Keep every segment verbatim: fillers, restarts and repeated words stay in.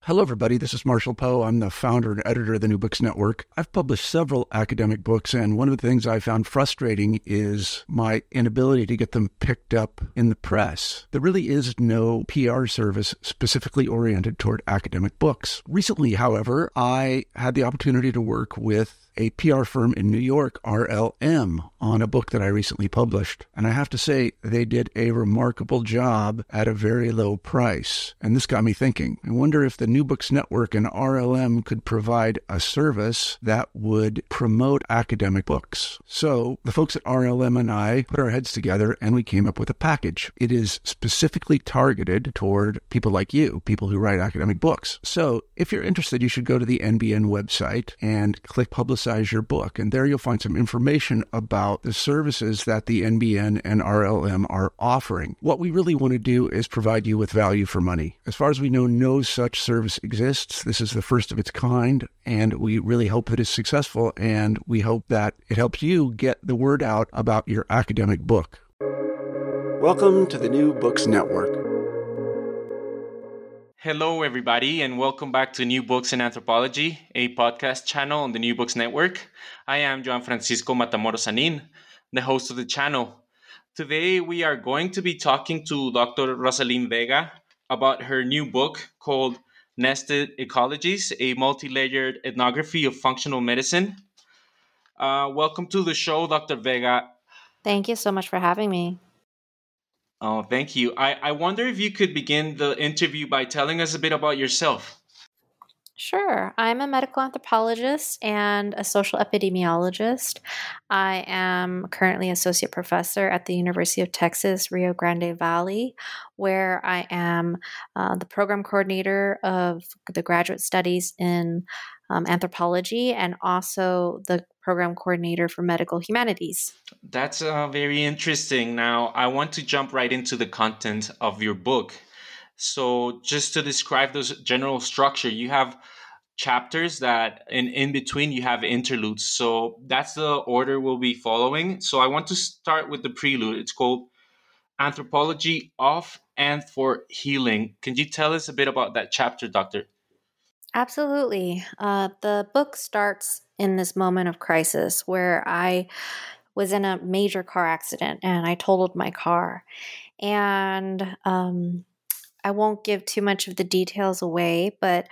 Hello, everybody. This is Marshall Poe. I'm the founder and editor of the New Books Network. I've published several academic books, and one of the things I found frustrating is my inability to get them picked up in the press. There really is no P R service specifically oriented toward academic books. Recently, however, I had the opportunity to work with a P R firm in New York, R L M, on a book that I recently published. And I have to say, they did a remarkable job at a very low price. And this got me thinking. I wonder if the New Books Network and R L M could provide a service that would promote academic books. So the folks at R L M and I put our heads together and we came up with a package. It is specifically targeted toward people like you, people who write academic books. So if you're interested, you should go to the N B N website and click Publicize your book. And there you'll find some information about the services that the N B N and R L M are offering. What we really want to do is provide you with value for money. As far as we know, no such service exists. This is the first of its kind, and we really hope that it's successful, and we hope that it helps you get the word out about your academic book. Welcome to the New Books Network. Hello, everybody, and welcome back to New Books in Anthropology, a podcast channel on the New Books Network. I am Joan Francisco Matamoros Anin, the host of the channel. Today, we are going to be talking to Doctor Rosalyn Vega about her new book called Nested Ecologies, a multi-layered ethnography of functional medicine. Uh, welcome to the show, Doctor Vega. Thank you so much for having me. Oh, thank you. I, I wonder if you could begin the interview by telling us a bit about yourself. Sure. I'm a medical anthropologist and a social epidemiologist. I am currently associate professor at the University of Texas, Rio Grande Valley, where I am uh, the program coordinator of the graduate studies in um, anthropology and also the program coordinator for medical humanities. That's uh, very interesting. Now, I want to jump right into the content of your book. So just to describe the general structure, you have chapters that in, in between you have interludes. So that's the order we'll be following. So I want to start with the prelude. It's called Anthropology of and for Healing. Can you tell us a bit about that chapter, Doctor? Absolutely. Uh, the book starts in this moment of crisis where I was in a major car accident and I totaled my car. And um, I won't give too much of the details away, but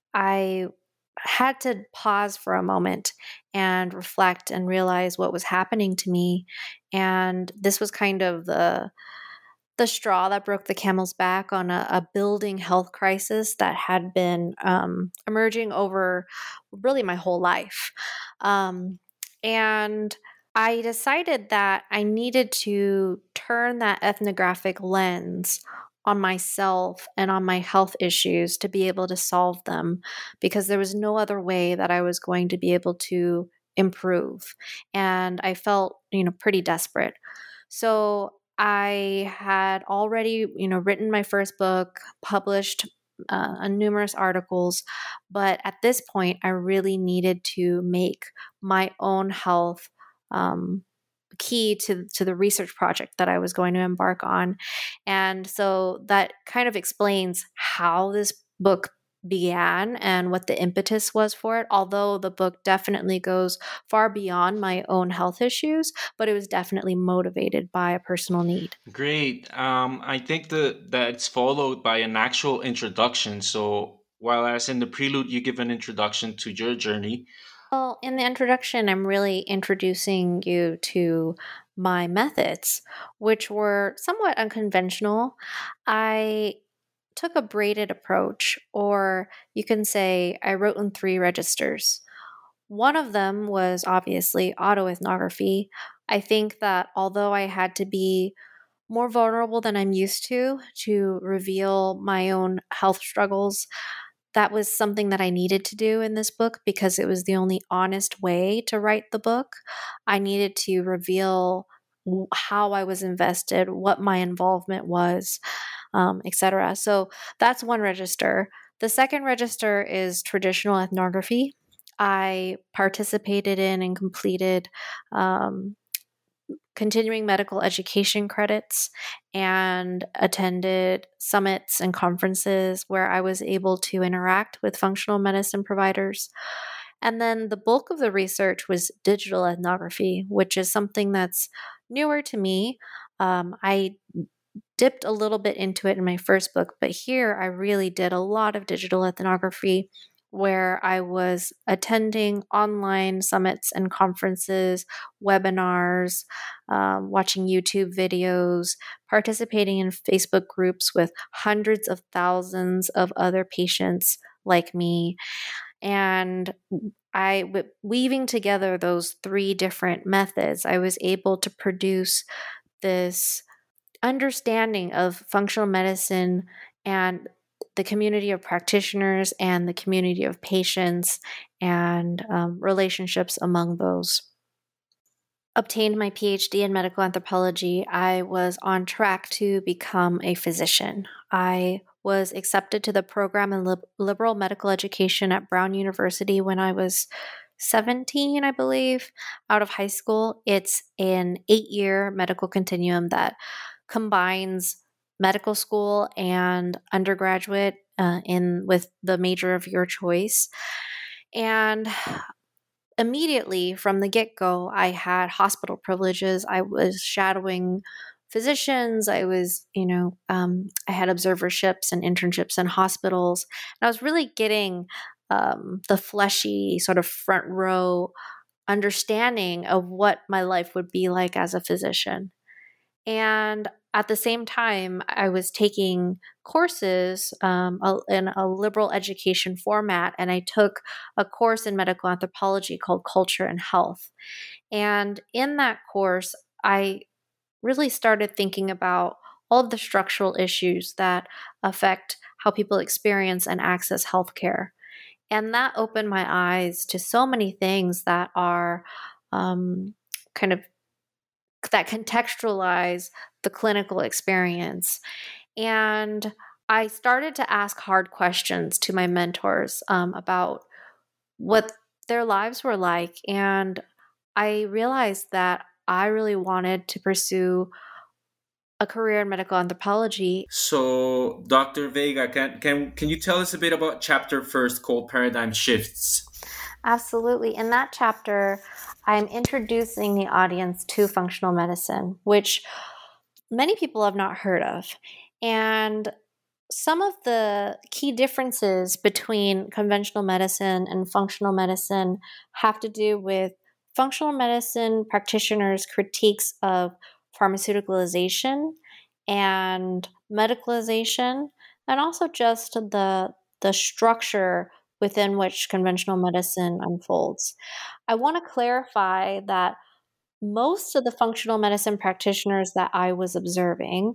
I had to pause for a moment and reflect and realize what was happening to me. And this was kind of the the straw that broke the camel's back on a, a building health crisis that had been um, emerging over really my whole life. Um, and I decided that I needed to turn that ethnographic lens on myself and on my health issues to be able to solve them, because there was no other way that I was going to be able to improve. And I felt, you know, pretty desperate. So I had already, you know, written my first book, published uh, numerous articles, but at this point, I really needed to make my own health um, key to to the research project that I was going to embark on. And so that kind of explains how this book began and what the impetus was for it, although the book definitely goes far beyond my own health issues, but it was definitely motivated by a personal need. Great. Um, I think that that's followed by an actual introduction. So while as in the prelude, you give an introduction to your journey. Well, in the introduction, I'm really introducing you to my methods, which were somewhat unconventional. I took a braided approach, or you can say I wrote in three registers. One of them was obviously autoethnography. I think that although I had to be more vulnerable than I'm used to to reveal my own health struggles, that was something that I needed to do in this book because it was the only honest way to write the book. I needed to reveal how I was invested, what my involvement was, um, et cetera. So that's one register. The second register is traditional ethnography. I participated in and completed um, continuing medical education credits and attended summits and conferences where I was able to interact with functional medicine providers. And then the bulk of the research was digital ethnography, which is something that's newer to me. Um, I dipped a little bit into it in my first book, but here I really did a lot of digital ethnography where I was attending online summits and conferences, webinars, um, watching YouTube videos, participating in Facebook groups with hundreds of thousands of other patients like me. And I, w- weaving together those three different methods, I was able to produce this understanding of functional medicine and the community of practitioners and the community of patients and um, relationships among those. Obtained my PhD in medical anthropology, I was on track to become a physician. I was accepted to the program in lib- liberal medical education at Brown University when I was seventeen, I believe, out of high school. It's an eight-year medical continuum that combines medical school and undergraduate uh, in with the major of your choice. And immediately from the get-go, I had hospital privileges. I was shadowing physicians. I was, you know, um, I had observerships and internships in hospitals. And I was really getting um, the fleshy sort of front row understanding of what my life would be like as a physician. And at the same time, I was taking courses um, in a liberal education format, and I took a course in medical anthropology called Culture and Health. And in that course, I really started thinking about all of the structural issues that affect how people experience and access healthcare. And that opened my eyes to so many things that are um, kind of that contextualize the clinical experience. And I started to ask hard questions to my mentors um, about what their lives were like. And I realized that I really wanted to pursue a career in medical anthropology. So, Doctor Vega, can, can, can you tell us a bit about chapter first called Paradigm Shifts? Absolutely. In that chapter, I'm introducing the audience to functional medicine, which many people have not heard of. And some of the key differences between conventional medicine and functional medicine have to do with functional medicine practitioners' critiques of pharmaceuticalization and medicalization, and also just the, the structure within which conventional medicine unfolds. I want to clarify that most of the functional medicine practitioners that I was observing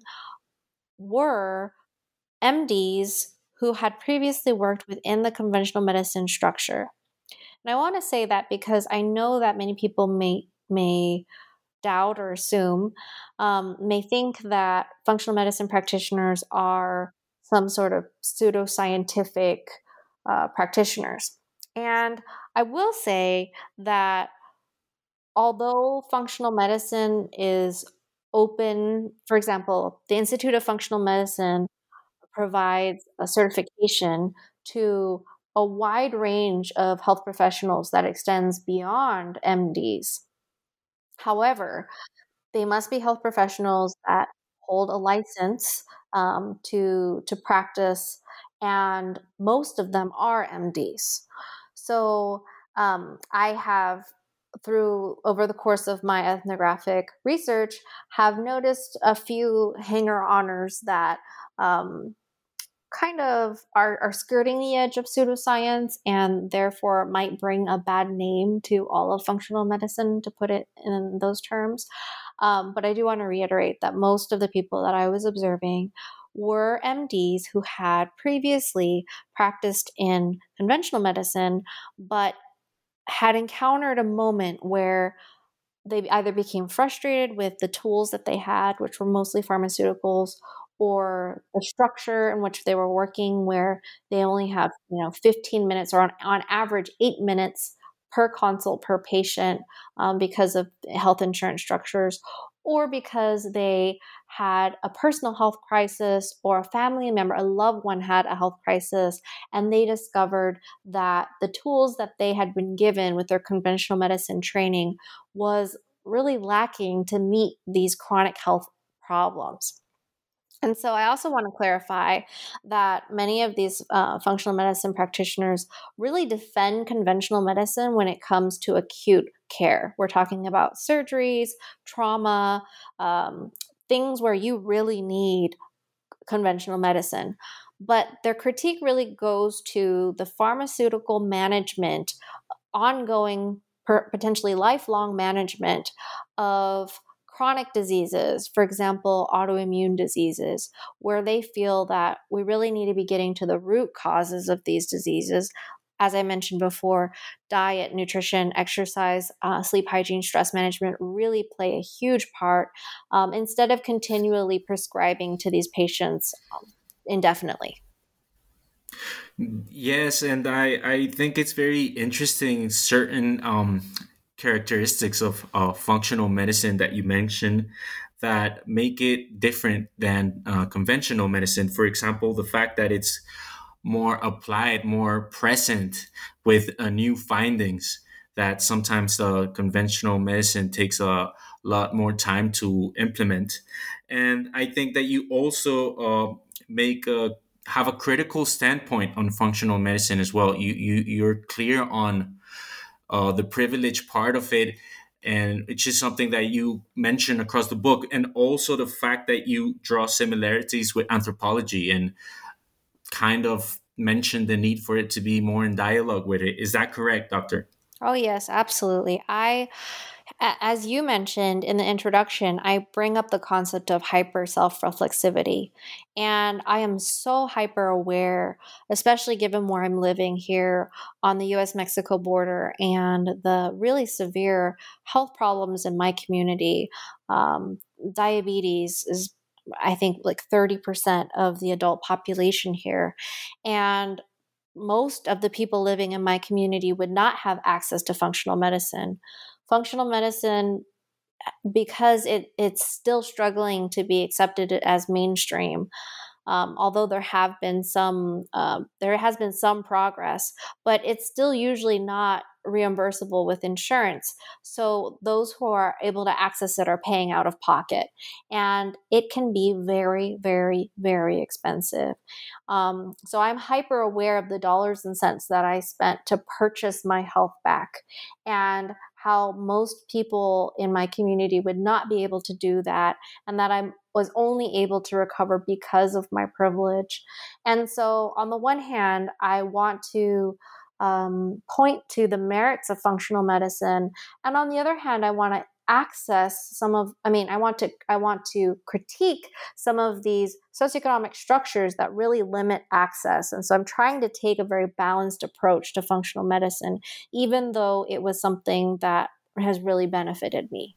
were M Ds who had previously worked within the conventional medicine structure. And I want to say that because I know that many people may may doubt or assume, um, may think that functional medicine practitioners are some sort of pseudoscientific uh, practitioners. And I will say that although functional medicine is open, for example, the Institute of Functional Medicine provides a certification to a wide range of health professionals that extends beyond M Ds. However, they must be health professionals that hold a license um, to to practice, and most of them are M Ds. So um, I have, through over the course of my ethnographic research, have noticed a few hanger honors that um, kind of are, are skirting the edge of pseudoscience and therefore might bring a bad name to all of functional medicine, to put it in those terms. Um, but I do want to reiterate that most of the people that I was observing were M Ds who had previously practiced in conventional medicine, but had encountered a moment where they either became frustrated with the tools that they had, which were mostly pharmaceuticals, or the structure in which they were working, where they only have, you know, fifteen minutes or on, on average eight minutes per consult per patient um, because of health insurance structures, or because they had a personal health crisis, or a family member, a loved one had a health crisis, and they discovered that the tools that they had been given with their conventional medicine training was really lacking to meet these chronic health problems. And so I also want to clarify that many of these uh, functional medicine practitioners really defend conventional medicine when it comes to acute care. We're talking about surgeries, trauma, um, things where you really need conventional medicine. But their critique really goes to the pharmaceutical management, ongoing, per- potentially lifelong management of chronic diseases, for example, autoimmune diseases, where they feel that we really need to be getting to the root causes of these diseases. As I mentioned before, diet, nutrition, exercise, uh, sleep hygiene, stress management really play a huge part, um, instead of continually prescribing to these patients um, indefinitely. Yes, and I, I think it's very interesting certain um, characteristics of uh, functional medicine that you mentioned that make it different than uh, conventional medicine. For example, the fact that it's more applied, more present with uh, new findings that sometimes the conventional medicine takes a lot more time to implement. And I think that you also uh, make a have a critical standpoint on functional medicine as well. You you you're clear on uh, the privilege part of it, and it's just something that you mention across the book, and also the fact that you draw similarities with anthropology and kind of mention the need for it to be more in dialogue with it. Is that correct, Doctor? Oh, yes, absolutely. I, as you mentioned in the introduction, I bring up the concept of hyper self-reflexivity. And I am so hyper aware, especially given where I'm living here on the U S Mexico border and the really severe health problems in my community. Um, diabetes is, I think, like thirty percent of the adult population here. And most of the people living in my community would not have access to functional medicine. Functional medicine, because it, it's still struggling to be accepted as mainstream, um, although there have been some, um, there has been some progress, but it's still usually not reimbursable with insurance. So those who are able to access it are paying out of pocket, and it can be very, very, very expensive. Um, so I'm hyper aware of the dollars and cents that I spent to purchase my health back, and how most people in my community would not be able to do that, and that I was only able to recover because of my privilege. And so on the one hand, I want to um, point to the merits of functional medicine, and on the other hand, I want to access some of I mean I want to I want to critique some of these socioeconomic structures that really limit access. And so I'm trying to take a very balanced approach to functional medicine, even though it was something that has really benefited me.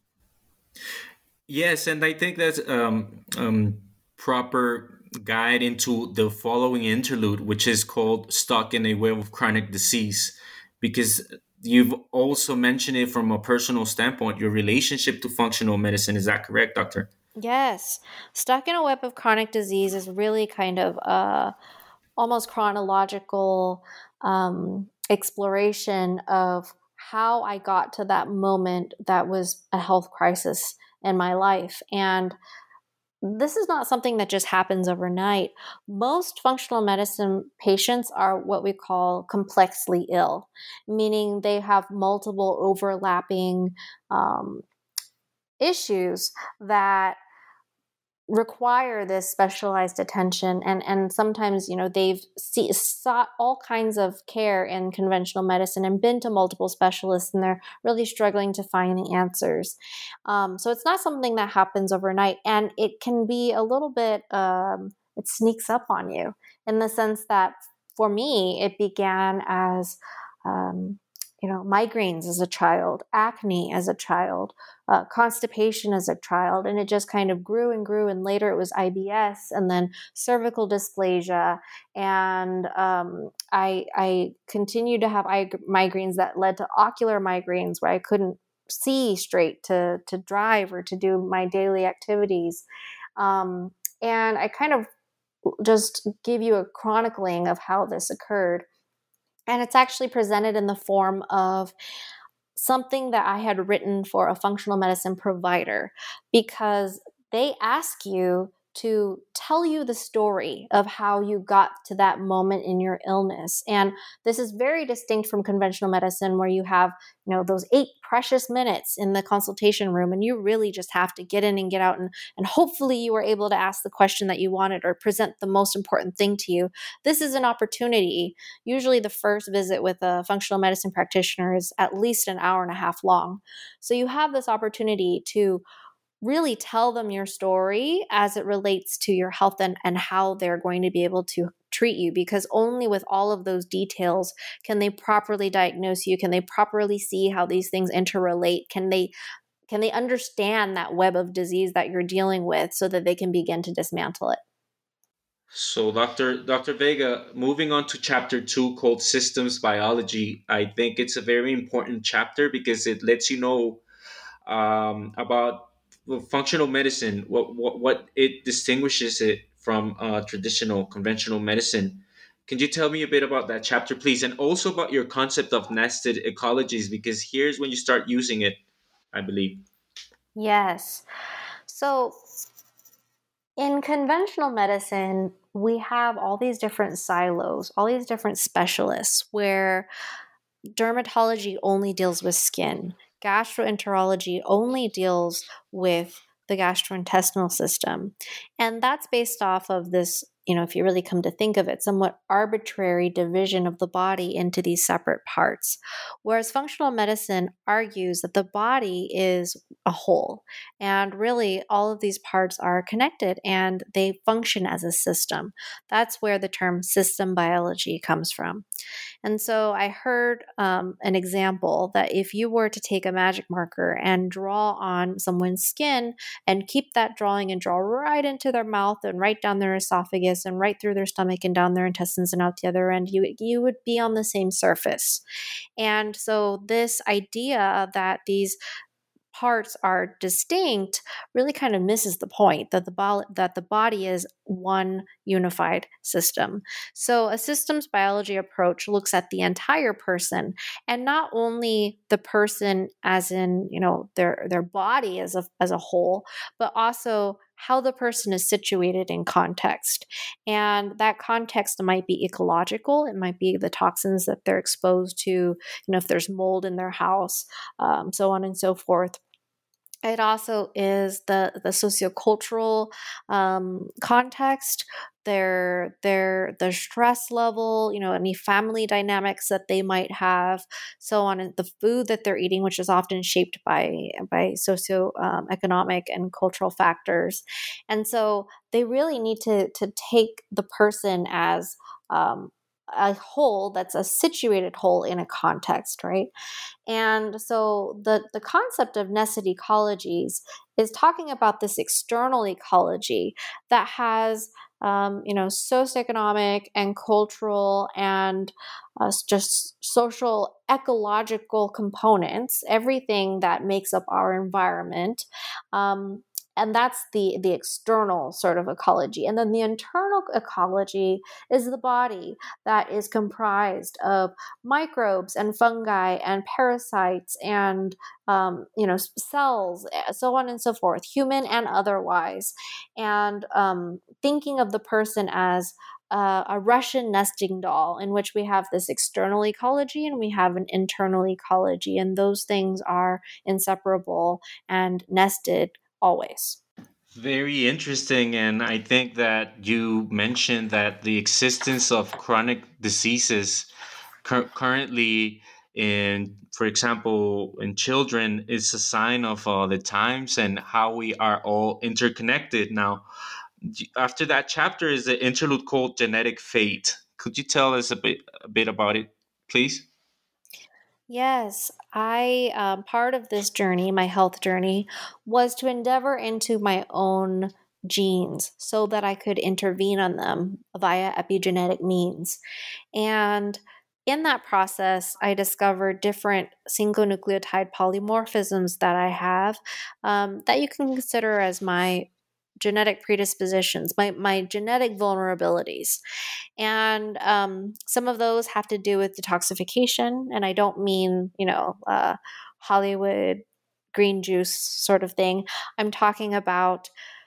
Yes, and I think that's um, um, proper guide into the following interlude, which is called "Stuck in a Web of Chronic Disease," because you've also mentioned it from a personal standpoint, your relationship to functional medicine. Is that correct, Doctor? Yes. Stuck in a Web of Chronic Disease is really kind of a almost chronological um, exploration of how I got to that moment that was a health crisis in my life. And this is not something that just happens overnight. Most functional medicine patients are what we call complexly ill, meaning they have multiple overlapping um, issues that require this specialized attention, and and sometimes, you know, they've see, sought all kinds of care in conventional medicine and been to multiple specialists, and they're really struggling to find the answers. Um, so it's not something that happens overnight, and it can be a little bit um, it sneaks up on you, in the sense that for me it began as um, you know, migraines as a child, acne as a child, uh, constipation as a child, and it just kind of grew and grew. And later it was I B S, and then cervical dysplasia, and um, I I continued to have eye migraines that led to ocular migraines where I couldn't see straight to to drive or to do my daily activities. Um, and I kind of just give you a chronicling of how this occurred. And it's actually presented in the form of something that I had written for a functional medicine provider, because they ask you to tell you the story of how you got to that moment in your illness. And this is very distinct from conventional medicine, where you have, you know, those eight precious minutes in the consultation room, and you really just have to get in and get out, and, and hopefully you were able to ask the question that you wanted or present the most important thing to you. This is an opportunity. Usually the first visit with a functional medicine practitioner is at least an hour and a half long. So you have this opportunity to really tell them your story as it relates to your health, and, and how they're going to be able to treat you, because only with all of those details can they properly diagnose you, can they properly see how these things interrelate, can they can they understand that web of disease that you're dealing with, so that they can begin to dismantle it. So, Doctor Doctor Vega, moving on to chapter two called Systems Biology, I think it's a very important chapter because it lets you know um, about well, functional medicine, what, what what it distinguishes it from uh, traditional conventional medicine. Can you tell me a bit about that chapter, please, and also about your concept of nested ecologies? Because here's when you start using it, I believe. Yes. So in conventional medicine, we have all these different silos, all these different specialists, where dermatology only deals with skin. Gastroenterology only deals with the gastrointestinal system. And that's based off of this, you know, if you really come to think of it, somewhat arbitrary division of the body into these separate parts. Whereas functional medicine argues that the body is a whole, and really all of these parts are connected and they function as a system. That's where the term system biology comes from. And so I heard um, an example that if you were to take a magic marker and draw on someone's skin and keep that drawing and draw right into their mouth and right down their esophagus and right through their stomach and down their intestines and out the other end, you, you would be on the same surface. And so this idea that these parts are distinct really kind of misses the point that the bo- that the body is one unified system. So a systems biology approach looks at the entire person, and not only the person as in, you know, their their body as a as a whole, but also how the person is situated in context. And that context might be ecological. It might be the toxins that they're exposed to, you know, if there's mold in their house, um, so on and so forth. It also is the the sociocultural um, context, their their their stress level, you know, any family dynamics that they might have, so on, and the food that they're eating, which is often shaped by by socio um, economic and cultural factors, and so they really need to to take the person as um, a whole that's a situated whole in a context, right? And so the, the concept of nested ecologies is talking about this external ecology that has, um, you know, socioeconomic and cultural and uh, just social ecological components, everything that makes up our environment. Um, and that's the the external sort of ecology. And then the internal ecology is the body that is comprised of microbes and fungi and parasites and um, you know, cells, so on and so forth, human and otherwise. And um, thinking of the person as uh, a Russian nesting doll, in which we have this external ecology and we have an internal ecology, and those things are inseparable and nested always. Very interesting. And I think that you mentioned that the existence of chronic diseases cur- currently in, for example, in children is a sign of uh, the times and how we are all interconnected. Now, after that chapter is the interlude called Genetic Fate. Could you tell us a bit, a bit about it, please? Yes, I um, part of this journey, my health journey, was to endeavor into my own genes so that I could intervene on them via epigenetic means. And in that process, I discovered different single nucleotide polymorphisms that I have um, that you can consider as my genetic predispositions, my, my genetic vulnerabilities. And um, some of those have to do with detoxification. And I don't mean, you know, uh, Hollywood green juice sort of thing. I'm talking about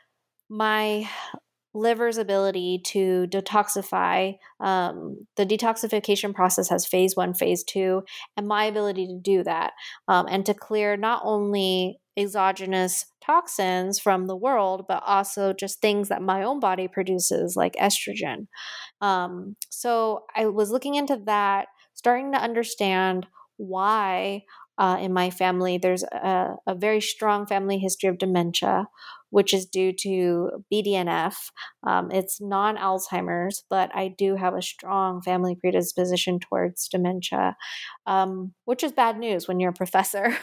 my liver's ability to detoxify. Um, the detoxification process has phase one, phase two, and my ability to do that um, and to clear not only exogenous toxins from the world, but also just things that my own body produces, like estrogen. Um, so I was looking into that, starting to understand why uh, in my family there's a, a very strong family history of dementia, which is due to B D N F. Um, it's non Alzheimer's, but I do have a strong family predisposition towards dementia, um, which is bad news when you're a professor.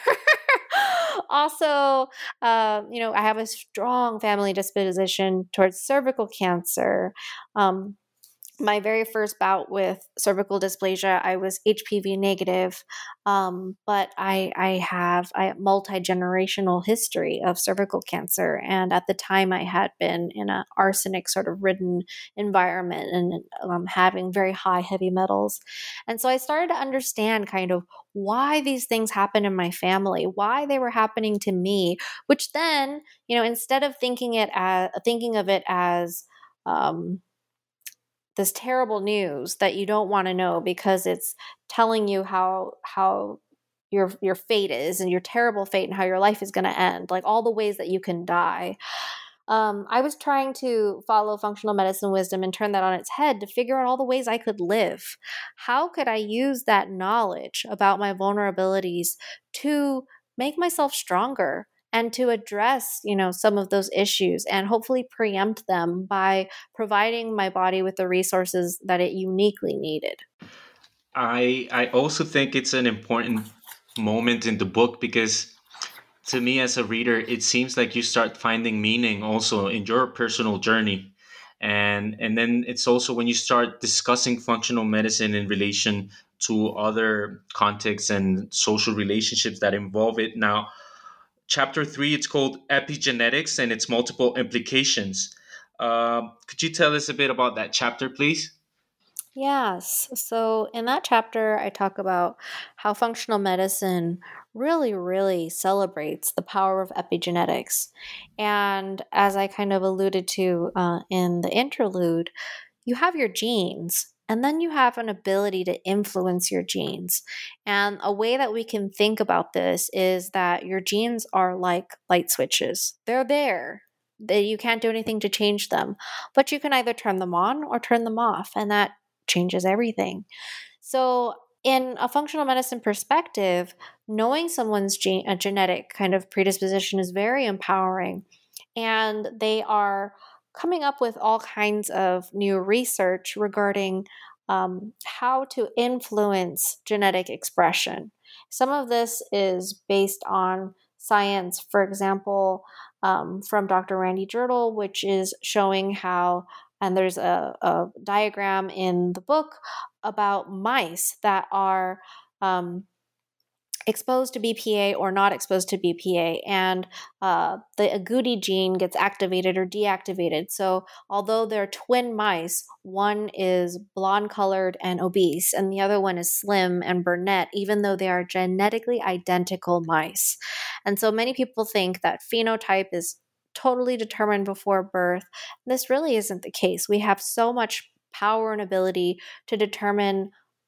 Also, uh, you know, I have a strong family disposition towards cervical cancer. Um, my very first bout with cervical dysplasia, I was H P V negative, um, but I, I have a multi-generational history of cervical cancer. And at the time, I had been in an arsenic sort of ridden environment and um, having very high heavy metals. And so I started to understand kind of why these things happen in my family, why they were happening to me, which then, you know, instead of thinking it as thinking of it as um, this terrible news that you don't want to know because it's telling you how how your your fate is and your terrible fate and how your life is going to end, like all the ways that you can die. Um, I was trying to follow functional medicine wisdom and turn that on its head to figure out all the ways I could live. How could I use that knowledge about my vulnerabilities to make myself stronger and to address, you know, some of those issues and hopefully preempt them by providing my body with the resources that it uniquely needed? I I also think it's an important moment in the book because to me as a reader, it seems like you start finding meaning also in your personal journey. And and then it's also when you start discussing functional medicine in relation to other contexts and social relationships that involve it. Now, chapter three, it's called Epigenetics and its multiple implications. Uh, could you tell us a bit about that chapter, please? Yes. So in that chapter, I talk about how functional medicine really, really celebrates the power of epigenetics. And as I kind of alluded to uh, in the interlude, you have your genes. And then you have an ability to influence your genes. And a way that we can think about this is that your genes are like light switches. They're there. That you can't do anything to change them, but you can either turn them on or turn them off. And that changes everything. So, in a functional medicine perspective, knowing someone's gene, a genetic kind of predisposition is very empowering. And they are coming up with all kinds of new research regarding um, how to influence genetic expression. Some of this is based on science, for example, um, from Doctor Randy Girdle, which is showing how, and there's a, a diagram in the book about mice that are um, exposed to B P A or not exposed to B P A, and uh, the agouti gene gets activated or deactivated. So, although they're twin mice, one is blonde colored and obese, and the other one is slim and brunette, even though they are genetically identical mice. And so, many people think that phenotype is totally determined before birth. This really isn't the case. We have so much power and ability to determine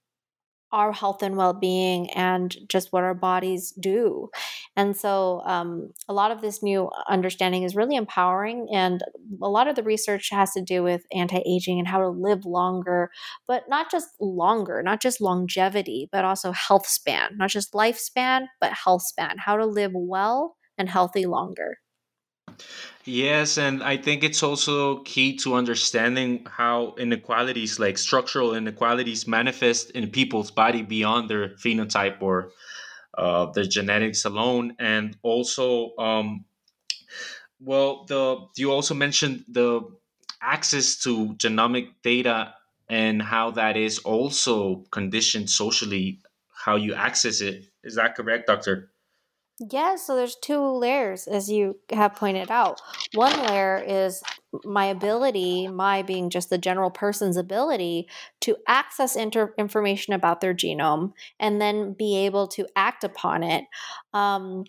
our health and well-being and just what our bodies do. And so um, a lot of this new understanding is really empowering, and a lot of the research has to do with anti-aging and how to live longer, but not just longer, not just longevity, but also health span, not just lifespan, but health span, how to live well and healthy longer. Yes, and I think it's also key to understanding how inequalities, like structural inequalities, manifest in people's body beyond their phenotype or uh, their genetics alone. And also, um, well, the you also mentioned the access to genomic data and how that is also conditioned socially, how you access it. Is that correct, Doctor? Yeah, so there's two layers, as you have pointed out. One layer is my ability, my being just the general person's ability to access inter- information about their genome and then be able to act upon it. Um,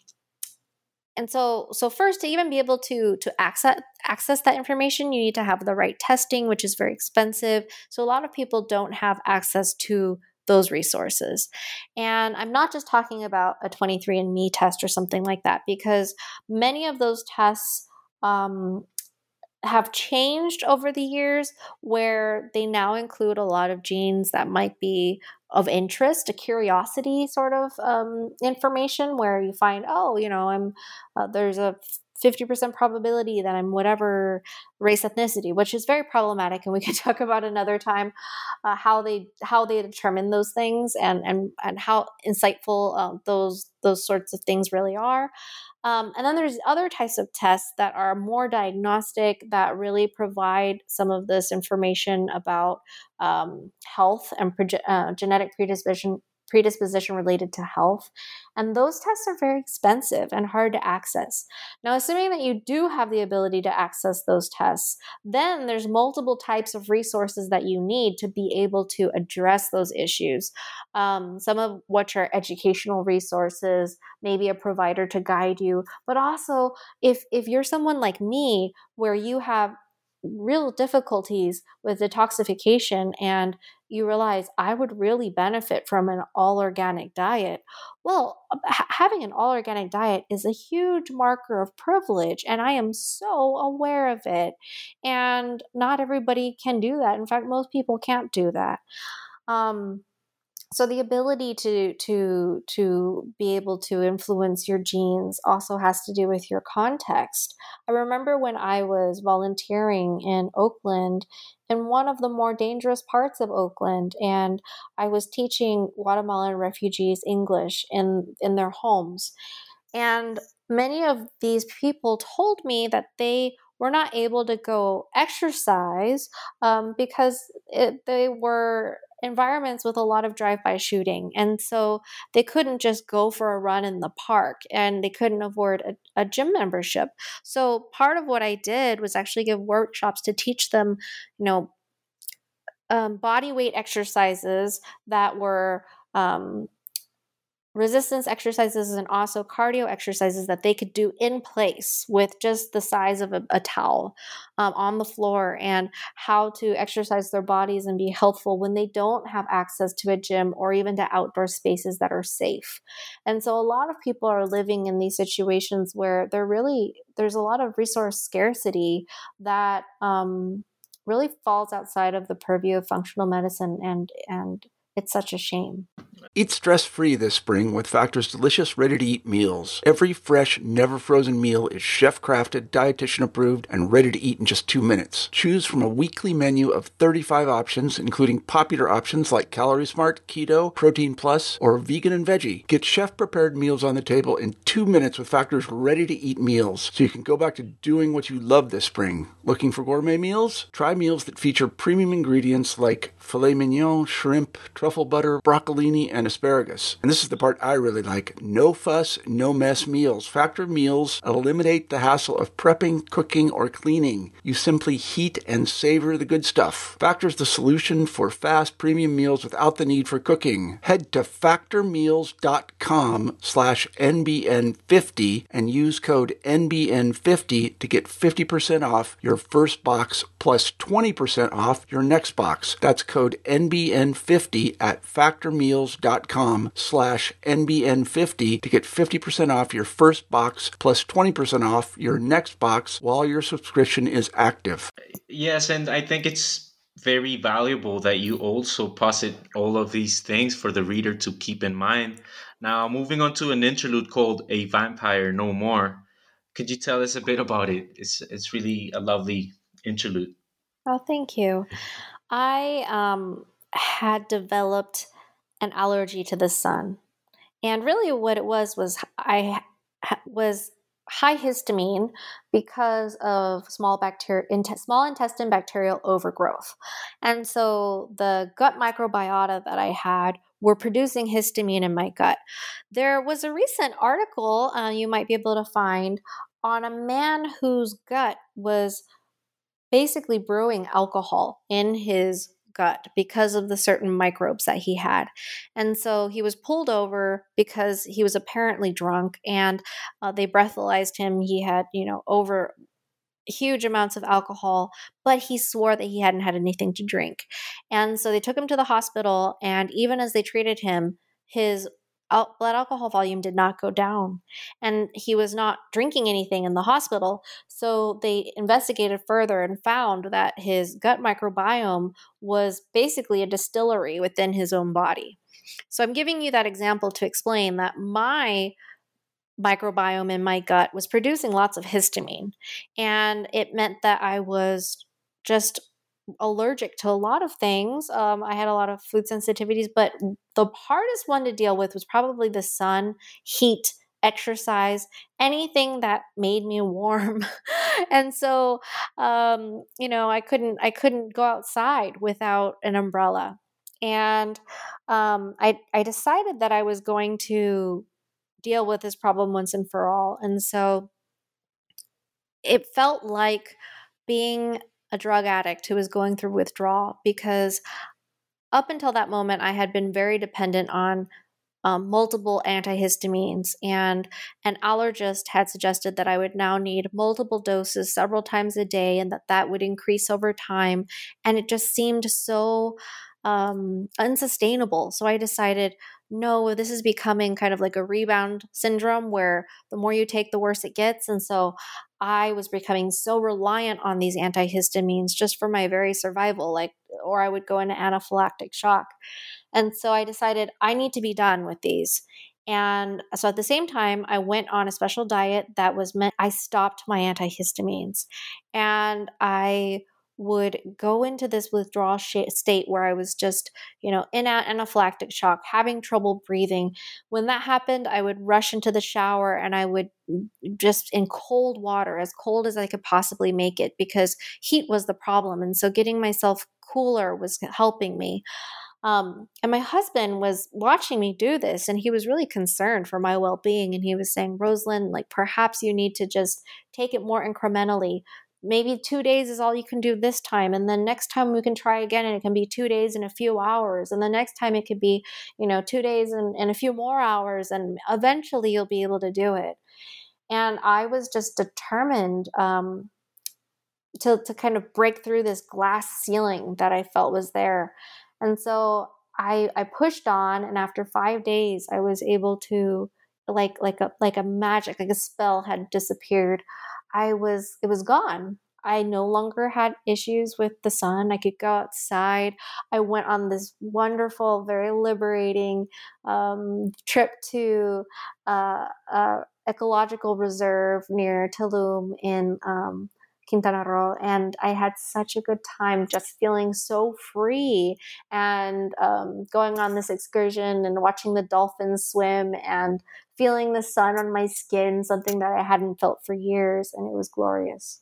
and so, so first, to even be able to to access access that information, you need to have the right testing, which is very expensive. So a lot of people don't have access to those resources. And I'm not just talking about a twenty-three and me test or something like that, because many of those tests um, have changed over the years, where they now include a lot of genes that might be of interest, a curiosity sort of um, information, where you find, oh, you know, I'm uh, there's a fifty percent probability that I'm whatever race ethnicity, which is very problematic, and we can talk about another time uh, how they how they determine those things, and and and how insightful uh, those those sorts of things really are. Um, and then there's other types of tests that are more diagnostic, that really provide some of this information about um, health and proge- uh, genetic predisposition predisposition related to health. And those tests are very expensive and hard to access. Now, assuming that you do have the ability to access those tests, then there's multiple types of resources that you need to be able to address those issues. Um, some of which are educational resources, maybe a provider to guide you, but also if if you're someone like me, where you have real difficulties with detoxification, and you realize I would really benefit from an all organic diet, well, ha- having an all organic diet is a huge marker of privilege, and I am so aware of it. And not everybody can do that. In fact, most people can't do that. Um, so the ability to to to be able to influence your genes also has to do with your context. I remember when I was volunteering in Oakland, in one of the more dangerous parts of Oakland, and I was teaching Guatemalan refugees English in in their homes. And many of these people told me that they were not able to go exercise um, because it, they were environments with a lot of drive-by shooting. And so they couldn't just go for a run in the park, and they couldn't afford a, a gym membership. So part of what I did was actually give workshops to teach them, you know, um, body weight exercises that were um, resistance exercises, and also cardio exercises that they could do in place with just the size of a, a towel um, on the floor, and how to exercise their bodies and be healthful when they don't have access to a gym or even to outdoor spaces that are safe. And so a lot of people are living in these situations where they're really, there's a lot of resource scarcity that um, really falls outside of the purview of functional medicine, and and it's such a shame. Eat stress-free this spring with Factor's delicious, ready-to-eat meals. Every fresh, never-frozen meal is chef-crafted, dietitian-approved, and ready to eat in just two minutes. Choose from a weekly menu of thirty-five options, including popular options like Calorie Smart, Keto, Protein Plus, or Vegan and Veggie. Get chef-prepared meals on the table in two minutes with Factor's ready-to-eat meals, so you can go back to doing what you love this spring. Looking for gourmet meals? Try meals that feature premium ingredients like filet mignon, shrimp, truffle butter, broccolini, and asparagus. And this is the part I really like. No fuss, no mess meals. Factor meals eliminate the hassle of prepping, cooking, or cleaning. You simply heat and savor the good stuff. Factor's the solution for fast premium meals without the need for cooking. Head to factormeals.com slash NBN50 and use code N B N fifty to get fifty percent off your first box plus twenty percent off your next box. That's code N B N fifty at factormeals.com slash NBN50 to get fifty percent off your first box plus twenty percent off your next box while your subscription is active. Yes, and I think it's very valuable that you also posit all of these things for the reader to keep in mind. Now, moving on to an interlude called A Vampire No More. Could you tell us a bit about it? It's it's really a lovely interlude. Oh, thank you. I um, had developed an allergy to the sun. And really what it was was I ha- was high histamine because of small bacteria, int- small intestine bacterial overgrowth. And so the gut microbiota that I had were producing histamine in my gut. There was a recent article uh, you might be able to find on a man whose gut was basically brewing alcohol in his gut because of the certain microbes that he had. And so he was pulled over because he was apparently drunk, and uh, they breathalyzed him. He had, you know, over huge amounts of alcohol, but he swore that he hadn't had anything to drink. And so they took him to the hospital, and even as they treated him, his al- blood alcohol volume did not go down. And he was not drinking anything in the hospital. So they investigated further and found that his gut microbiome was basically a distillery within his own body. So I'm giving you that example to explain that my microbiome in my gut was producing lots of histamine. And it meant that I was just allergic to a lot of things. Um, I had a lot of food sensitivities, but the hardest one to deal with was probably the sun, heat, exercise, anything that made me warm. And so, um, you know, I couldn't, I couldn't go outside without an umbrella. And um, I, I decided that I was going to deal with this problem once and for all. And so it felt like being a drug addict who was going through withdrawal, because up until that moment, I had been very dependent on um, multiple antihistamines, and an allergist had suggested that I would now need multiple doses several times a day, and that that would increase over time. And it just seemed so um, unsustainable. So I decided, no, this is becoming kind of like a rebound syndrome where the more you take, the worse it gets. And so I was becoming so reliant on these antihistamines just for my very survival, like, or I would go into anaphylactic shock. And so I decided I need to be done with these. And so at the same time, I went on a special diet that was meant, I stopped my antihistamines. And I would go into this withdrawal sh- state where I was just, you know, in a- anaphylactic shock, having trouble breathing. When that happened, I would rush into the shower and I would just in cold water, as cold as I could possibly make it, because heat was the problem. And so getting myself cooler was helping me. Um, and my husband was watching me do this, and he was really concerned for my well-being. And he was saying, Rosalind, like, perhaps you need to just take it more incrementally. Maybe two days is all you can do this time. And then next time we can try again, and it can be two days and a few hours. And the next time it could be, you know, two days and, and a few more hours. And eventually you'll be able to do it. And I was just determined um, to, to kind of break through this glass ceiling that I felt was there. And so I I pushed on, and after five days, I was able to, like like a like a magic, like a spell had disappeared. I was it was gone. I no longer had issues with the sun. I could go outside. I went on this wonderful, very liberating um, trip to uh, uh, ecological reserve near Tulum in um, Quintana Roo, and I had such a good time, just feeling so free, and um, going on this excursion and watching the dolphins swim and feeling the sun on my skin, something that I hadn't felt for years, and it was glorious.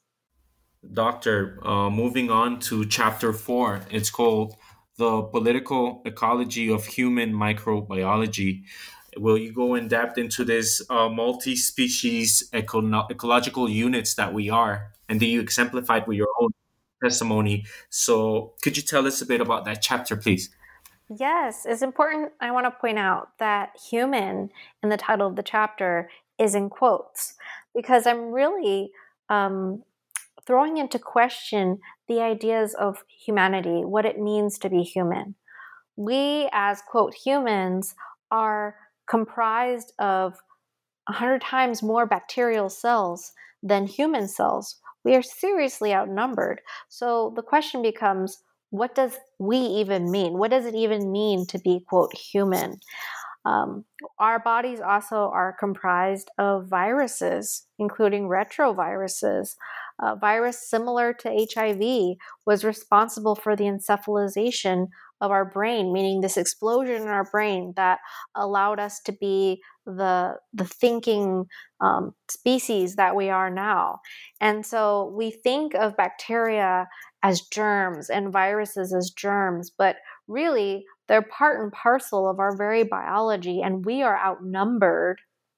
Doctor, uh, moving on to chapter four, it's called The Political Ecology of Human Microbiology. Will you go in depth into this uh, multi species eco- ecological units that we are? And then you exemplified with your own testimony. So, could you tell us a bit about that chapter, please? Yes, it's important. I want to point out that human in the title of the chapter is in quotes, because I'm really um, throwing into question the ideas of humanity, what it means to be human. We, as quote, humans, are comprised of a hundred times more bacterial cells than human cells. We are seriously outnumbered. So the question becomes, what does we even mean? What does it even mean to be, quote, human? Um, our bodies also are comprised of viruses, including retroviruses. A virus similar to H I V was responsible for the encephalization of our brain, meaning this explosion in our brain that allowed us to be the the thinking um, species that we are now. And so we think of bacteria as germs and viruses as germs, but really they're part and parcel of our very biology, and we are outnumbered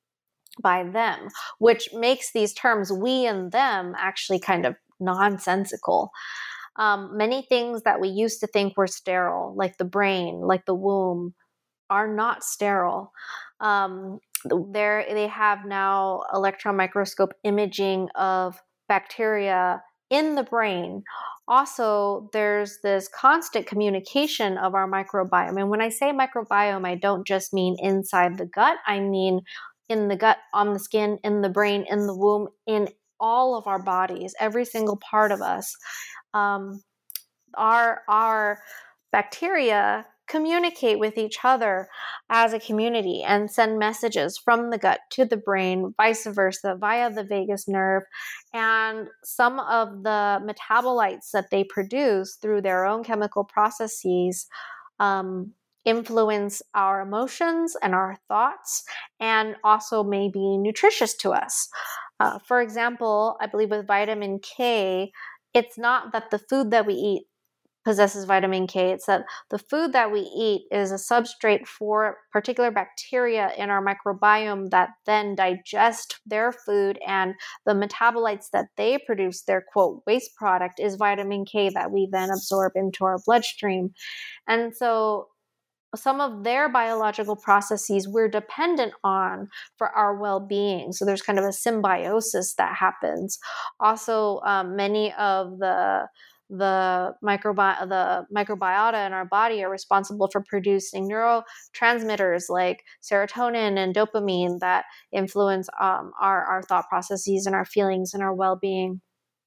by them, which makes these terms we and them actually kind of nonsensical. Um, many things that we used to think were sterile, like the brain, like the womb, are not sterile. Um, there, they have now electron microscope imaging of bacteria in the brain. Also, there's this constant communication of our microbiome. And when I say microbiome, I don't just mean inside the gut. I mean in the gut, on the skin, in the brain, in the womb, in all of our bodies, every single part of us. Um, our, our bacteria communicate with each other as a community and send messages from the gut to the brain, vice versa, via the vagus nerve. And some of the metabolites that they produce through their own chemical processes um, influence our emotions and our thoughts, and also may be nutritious to us. Uh, for example, I believe with vitamin K, it's not that the food that we eat possesses vitamin K. It's that the food that we eat is a substrate for particular bacteria in our microbiome that then digest their food, and the metabolites that they produce, their quote waste product, is vitamin K that we then absorb into our bloodstream. And so some of their biological processes we're dependent on for our well-being. So there's kind of a symbiosis that happens. Also, um, many of the the microbi- the microbiota in our body are responsible for producing neurotransmitters like serotonin and dopamine that influence um, our, our thought processes and our feelings and our well-being.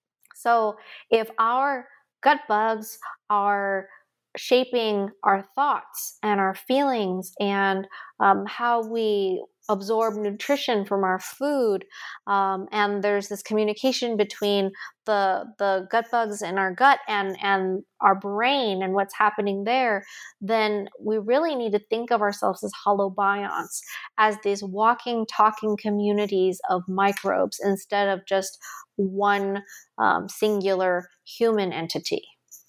So if our gut bugs are shaping our thoughts and our feelings and um, how we absorb nutrition from our food, um, and there's this communication between the the gut bugs in our gut and and our brain and what's happening there, then we really need to think of ourselves as holobionts, as these walking, talking communities of microbes instead of just one um, singular human entity.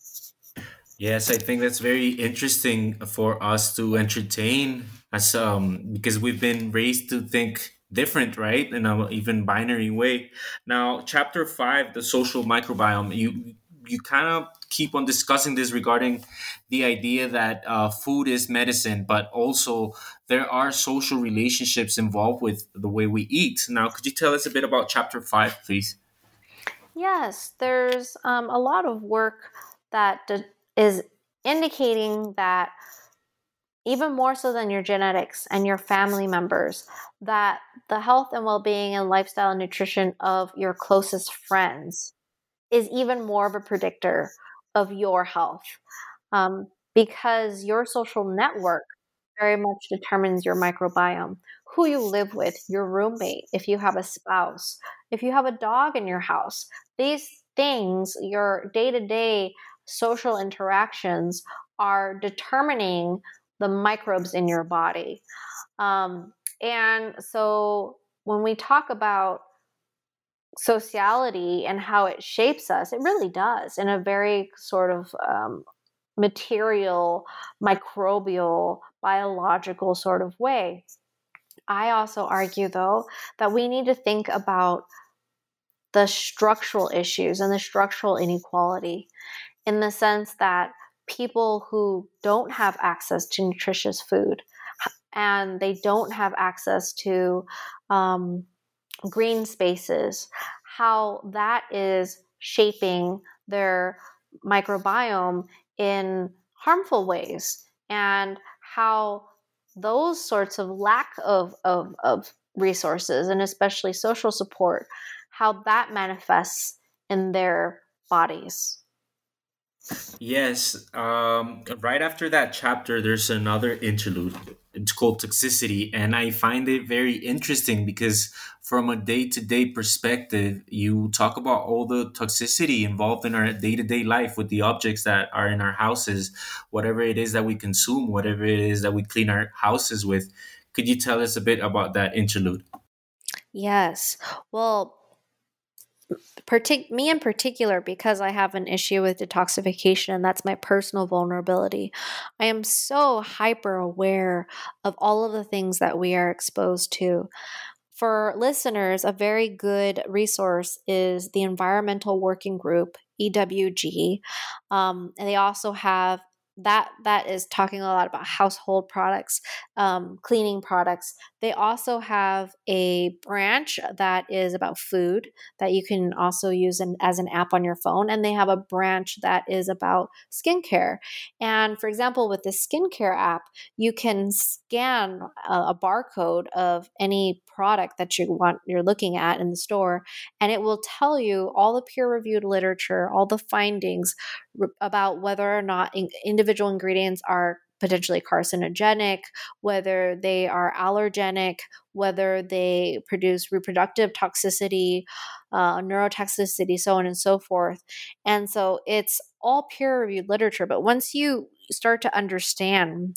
Yes, I think that's very interesting for us to entertain as um because we've been raised to think different, right? In an even binary way. Now, chapter five, the social microbiome, you you kind of keep on discussing this regarding the idea that uh, food is medicine, but also there are social relationships involved with the way we eat. Now, could you tell us a bit about chapter five, please? Yes, there's um, a lot of work that d- is indicating that even more so than your genetics and your family members, that the health and well-being and lifestyle and nutrition of your closest friends is even more of a predictor of your health, um, because your social network very much determines your microbiome. Who you live with, your roommate, if you have a spouse, if you have a dog in your house, these things, your day-to-day social interactions, are determining the microbes in your body. Um, and so when we talk about sociality and how it shapes us, it really does in a very sort of um, material, microbial, biological sort of way. I also argue, though, that we need to think about the structural issues and the structural inequality, in the sense that people who don't have access to nutritious food and they don't have access to um, green spaces, how that is shaping their microbiome in harmful ways, and how those sorts of lack of, of, of resources, and especially social support, how that manifests in their bodies. Yes. Um, right after that chapter, there's another interlude. It's called toxicity. And I find it very interesting because from a day-to-day perspective, you talk about all the toxicity involved in our day-to-day life with the objects that are in our houses, whatever it is that we consume, whatever it is that we clean our houses with. Could you tell us a bit about that interlude? Yes. Well, Partic- me in particular, because I have an issue with detoxification, and that's my personal vulnerability, I am so hyper aware of all of the things that we are exposed to. For listeners, a very good resource is the Environmental Working Group, E W G. Um, and they also have that that is talking a lot about household products, um, cleaning products. They also have a branch that is about food that you can also use in, as an app on your phone. And they have a branch that is about skincare. And for example, with the skincare app, you can scan a, a barcode of any product that you want you're looking at in the store, and it will tell you all the peer-reviewed literature, all the findings r- about whether or not in- individual ingredients are potentially carcinogenic, whether they are allergenic, whether they produce reproductive toxicity, uh, neurotoxicity, so on and so forth. And so it's all peer-reviewed literature. But once you start to understand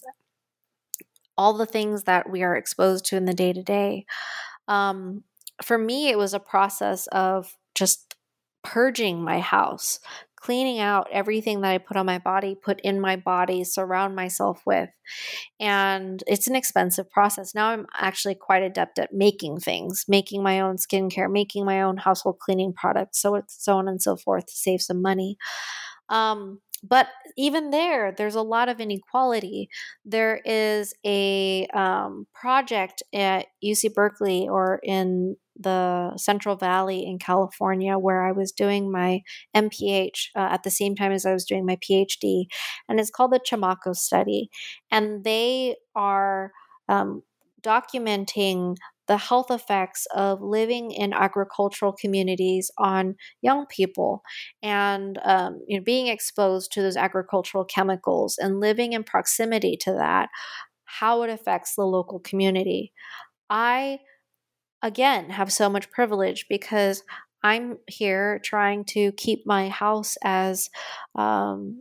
all the things that we are exposed to in the day-to-day, um, for me, it was a process of just purging my house, cleaning out everything that I put on my body, put in my body, surround myself with. And it's an expensive process. Now I'm actually quite adept at making things, making my own skincare, making my own household cleaning products, so so on and so forth to save some money. Um, but even there, there's a lot of inequality. There is a um, project at U C Berkeley or in the Central Valley in California where I was doing my M P H uh, at the same time as I was doing my PhD, and it's called the Chamaco Study. And they are um, documenting the health effects of living in agricultural communities on young people, and um, you know, being exposed to those agricultural chemicals and living in proximity to that, how it affects the local community. I, again, have so much privilege because I'm here trying to keep my house as um,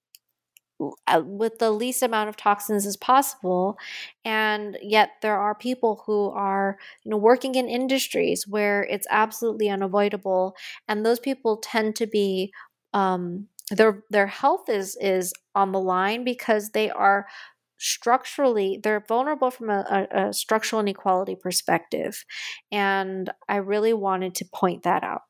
with the least amount of toxins as possible, and yet there are people who are you know working in industries where it's absolutely unavoidable, and those people tend to be um, their their health is is on the line because they are structurally they're vulnerable from a, a, a structural inequality perspective, and I really wanted to point that out.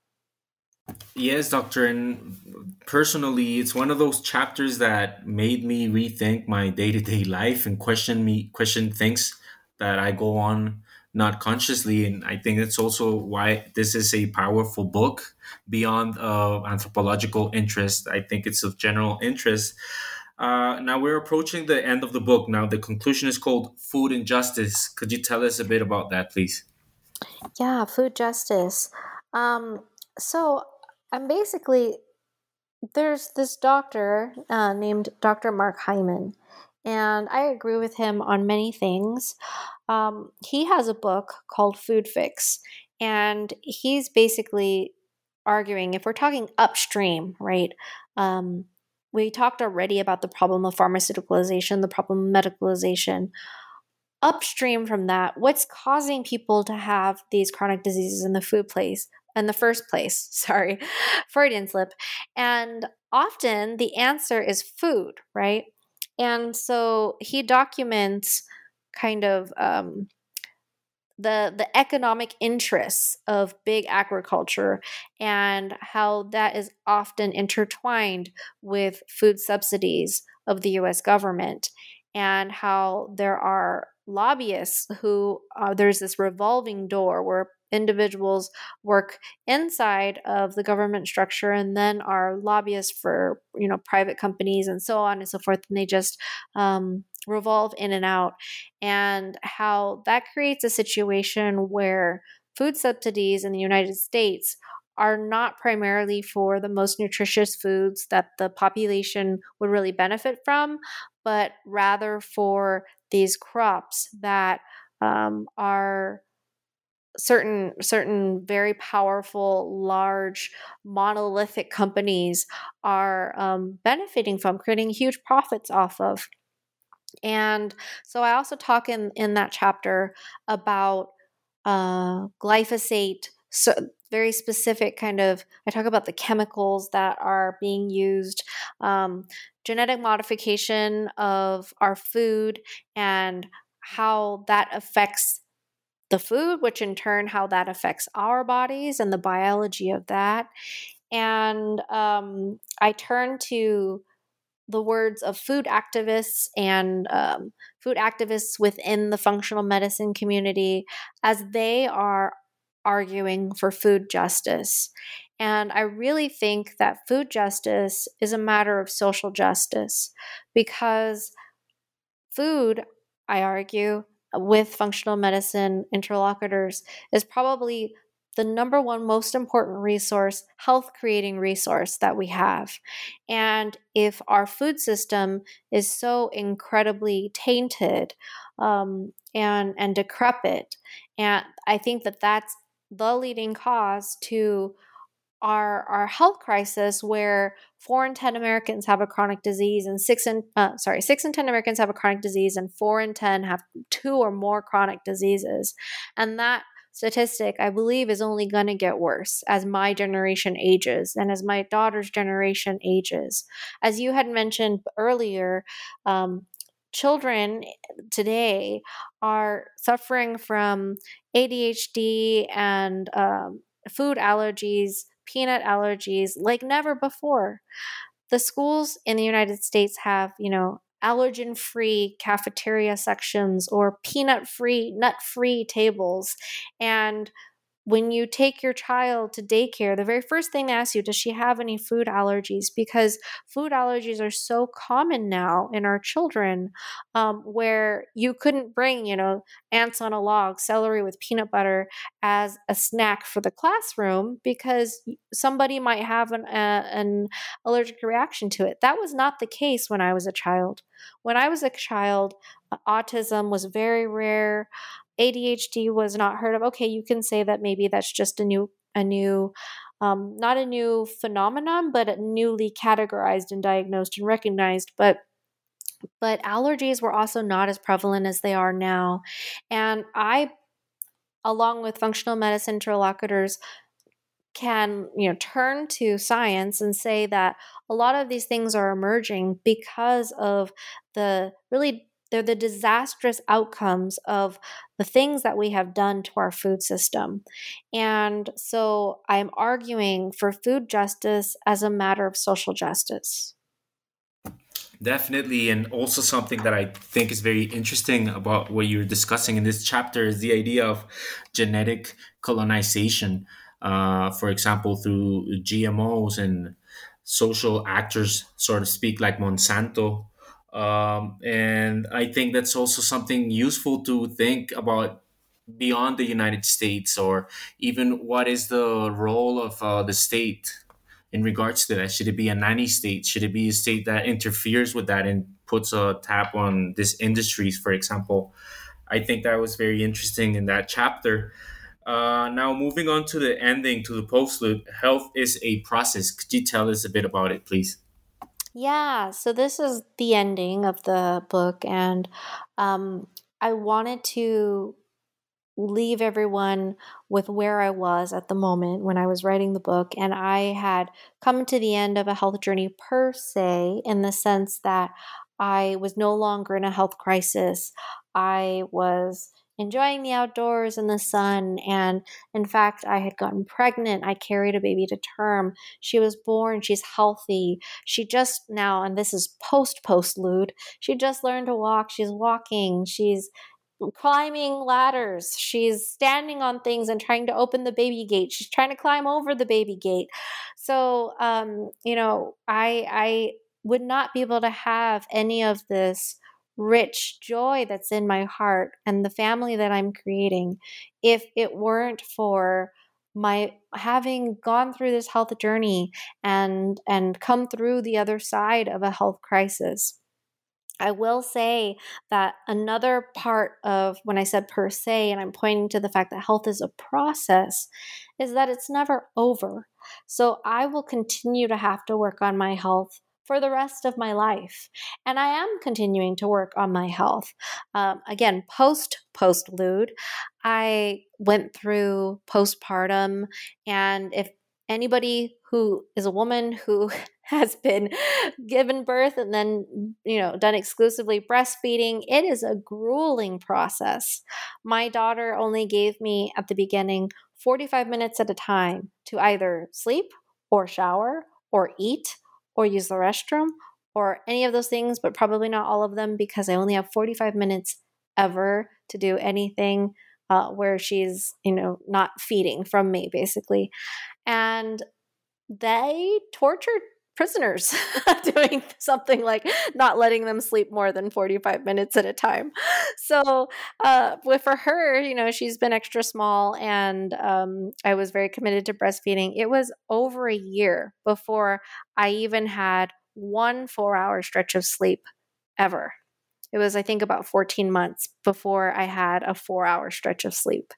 Yes, doctor. And personally, it's one of those chapters that made me rethink my day-to-day life and question me question things that I go on not consciously. And I think it's also why this is a powerful book beyond uh, anthropological interest. I think it's of general interest. Uh, now we're approaching the end of the book. Now the conclusion is called Food and Justice. Could you tell us a bit about that, please? Yeah, food justice. Um, so I'm basically there's this doctor uh, named Doctor Mark Hyman, and I agree with him on many things. Um, he has a book called Food Fix, and he's basically arguing if we're talking upstream, right? Um, we talked already about the problem of pharmaceuticalization, the problem of medicalization. Upstream from that, what's causing people to have these chronic diseases in the food place in the first place? Sorry, Freudian slip. And often the answer is food, right? And so he documents kind of um, the the economic interests of big agriculture and how that is often intertwined with food subsidies of the U S government, and how there are lobbyists who uh, there's this revolving door where individuals work inside of the government structure and then are lobbyists for you know private companies and so on and so forth, and they just um, revolve in and out, and how that creates a situation where food subsidies in the United States are not primarily for the most nutritious foods that the population would really benefit from, but rather for these crops that um, are certain certain very powerful, large, monolithic companies are um, benefiting from, creating huge profits off of. And so I also talk in, in that chapter about uh, glyphosate, so very specific kind of, I talk about the chemicals that are being used, um, genetic modification of our food and how that affects the food, which in turn, how that affects our bodies and the biology of that. And um, I turn to the words of food activists and um, food activists within the functional medicine community as they are arguing for food justice. And I really think that food justice is a matter of social justice, because food, I argue, with functional medicine interlocutors, is probably the number one most important resource, health creating resource that we have. And if our food system is so incredibly tainted um, and, and decrepit, and I think that that's the leading cause to our our health crisis, where four in ten Americans have a chronic disease, and six in uh, sorry six in ten Americans have a chronic disease, and four in ten have two or more chronic diseases, and that statistic, I believe, is only going to get worse as my generation ages and as my daughter's generation ages. As you had mentioned earlier, um, children today are suffering from A D H D and um, food allergies, peanut allergies like never before. The schools in the United States have, you know, allergen-free cafeteria sections or peanut-free, nut-free tables. And when you take your child to daycare, the very first thing they ask you, does she have any food allergies? Because food allergies are so common now in our children, um, where you couldn't bring, you know, ants on a log, celery with peanut butter as a snack for the classroom because somebody might have an, uh, an allergic reaction to it. That was not the case when I was a child. When I was a child, uh, autism was very rare. A D H D was not heard of. Okay, you can say that maybe that's just a new, a new, um, not a new phenomenon, but a newly categorized and diagnosed and recognized. But but allergies were also not as prevalent as they are now. And I, along with functional medicine interlocutors, can, you know, turn to science and say that a lot of these things are emerging because of the really they're the disastrous outcomes of the things that we have done to our food system. And so I'm arguing for food justice as a matter of social justice. Definitely. And also something that I think is very interesting about what you're discussing in this chapter is the idea of genetic colonization. Uh, for example, through G M Os and social actors, so to speak, like Monsanto. Um, and I think that's also something useful to think about beyond the United States, or even what is the role of uh, the state in regards to that. Should it be a nanny state? Should it be a state that interferes with that and puts a tap on these industries, for example? I think that was very interesting in that chapter. Uh, now, moving on to the ending, to the postlude, health is a process. Could you tell us a bit about it, please? Yeah, so this is the ending of the book, and um, I wanted to leave everyone with where I was at the moment when I was writing the book. And I had come to the end of a health journey per se, in the sense that I was no longer in a health crisis. I was enjoying the outdoors and the sun. And in fact, I had gotten pregnant. I carried a baby to term. She was born. She's healthy. She just now, and this is post postlude, she just learned to walk. She's walking. She's climbing ladders. She's standing on things and trying to open the baby gate. She's trying to climb over the baby gate. So, um, you know, I I would not be able to have any of this rich joy that's in my heart and the family that I'm creating if it weren't for my having gone through this health journey and and come through the other side of a health crisis. I will say that another part of when I said per se, and I'm pointing to the fact that health is a process, is that it's never over. So I will continue to have to work on my health for the rest of my life. And I am continuing to work on my health. Um, again, post postlude, I went through postpartum, and if anybody who is a woman who has been given birth and then, you know, done exclusively breastfeeding, it is a grueling process. My daughter only gave me at the beginning forty-five minutes at a time to either sleep or shower or eat or use the restroom or any of those things, but probably not all of them, because I only have forty-five minutes ever to do anything uh, where she's, you know, not feeding from me, basically. And they tortured prisoners doing something like not letting them sleep more than forty-five minutes at a time. So uh, with, for her, you know, she's been extra small, and um, I was very committed to breastfeeding. It was over a year before I even had one four-hour stretch of sleep ever. It was, I think, about fourteen months before I had a four-hour stretch of sleep.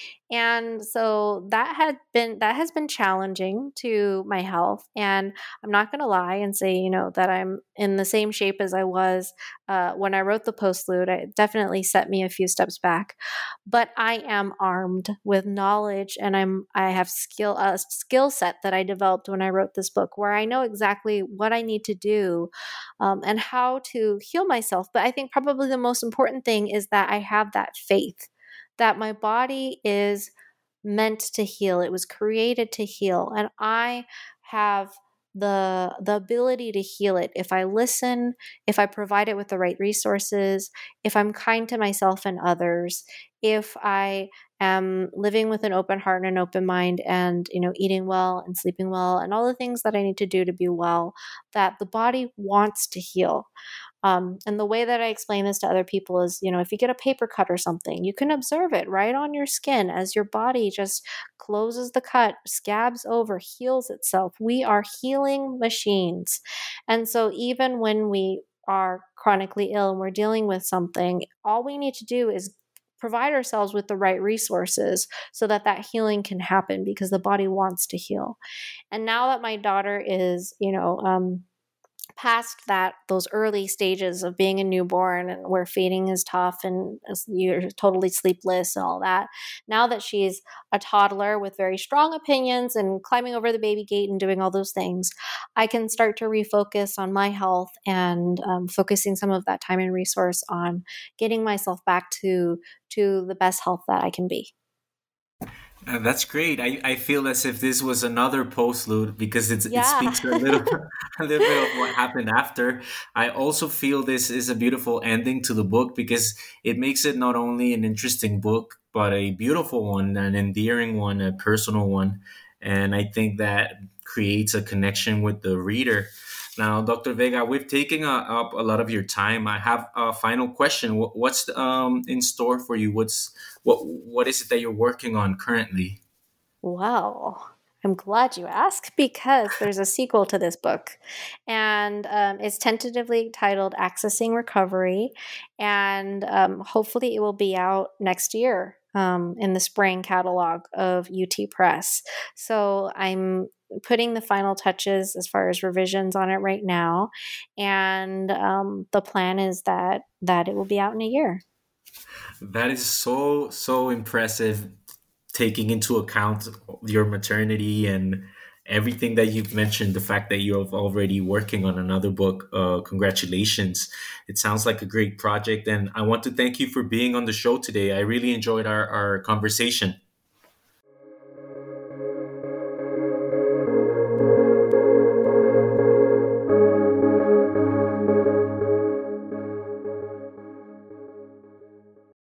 And so that had been that has been challenging to my health. And I'm not going to lie and say, you know, that I'm in the same shape as I was uh, when I wrote the postlude. It definitely set me a few steps back. But I am armed with knowledge, and I'm I have skill a skill set that I developed when I wrote this book, where I know exactly what I need to do um, and how to heal myself. But I think probably the most important thing is that I have that faith that my body is meant to heal. It was created to heal. And I have the, the ability to heal it if I listen, if I provide it with the right resources, if I'm kind to myself and others, if I am living with an open heart and an open mind, and, you know, eating well and sleeping well and all the things that I need to do to be well, that the body wants to heal. Um, and the way that I explain this to other people is, you know, if you get a paper cut or something, you can observe it right on your skin as your body just closes the cut, scabs over, heals itself. We are healing machines. And so even when we are chronically ill and we're dealing with something, all we need to do is provide ourselves with the right resources so that that healing can happen, because the body wants to heal. And now that my daughter is, you know, um, past that, those early stages of being a newborn and where feeding is tough and you're totally sleepless and all that. Now that she's a toddler with very strong opinions and climbing over the baby gate and doing all those things, I can start to refocus on my health and um, focusing some of that time and resource on getting myself back to to the best health that I can be. Uh, that's great. I, I feel as if this was another postlude, because it's, Yeah. it speaks a little, a little bit of what happened after. I also feel this is a beautiful ending to the book, because it makes it not only an interesting book, but a beautiful one, an endearing one, a personal one. And I think that creates a connection with the reader. Now, Doctor Vega, we've taken uh, up a lot of your time. I have a final question. What, what's um, in store for you? What's what What is it that you're working on currently? Well, I'm glad you asked, because there's a sequel to this book, and um, it's tentatively titled Accessing Recovery, and um, hopefully it will be out next year um, in the spring catalog of U T Press. So I'm putting the final touches as far as revisions on it right now, and um, the plan is that that it will be out in a year. That is so, so impressive, taking into account your maternity and everything that you've mentioned, the fact that you're already working on another book. Uh, congratulations. It sounds like a great project. And I want to thank you for being on the show today. I really enjoyed our, our conversation.